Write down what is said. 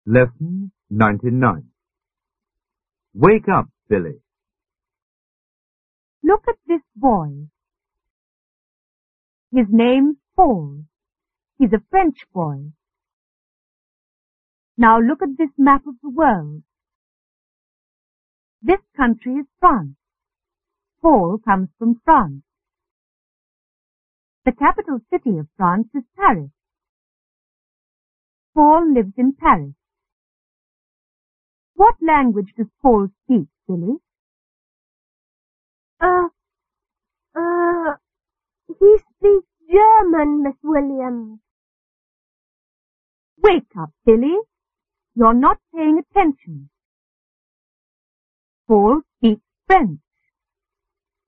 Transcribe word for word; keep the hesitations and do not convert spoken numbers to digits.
Lesson ninety-nine. Wake up, Billy. Look at this boy. His name's Paul. He's a French boy. Now look at this map of the world. This country is France. Paul comes from France. The capital city of France is Paris. Paul lives in Paris. What language does Paul speak, Billy? Uh, uh, he speaks German, Miss Williams. Wake up, Billy. You're not paying attention. Paul speaks French.